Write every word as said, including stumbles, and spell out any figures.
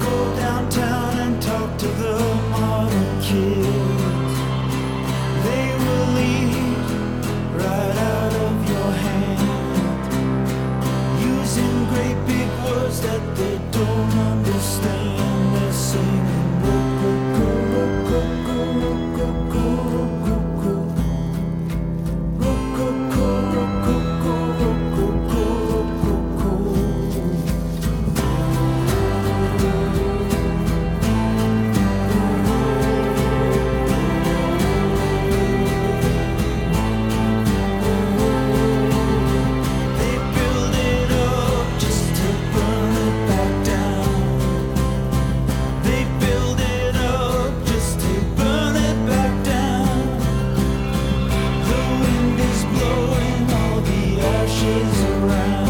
Go downtown and talk to the model kids. They will lead right out of your hand, using great big words that they don't understand. They're singing rococo, rococo, rococo, rococo, rococo, rococo, rococo, rococo. They build it up just to burn it back down. They build it up just to burn it back down. The wind is blowing all the ashes around.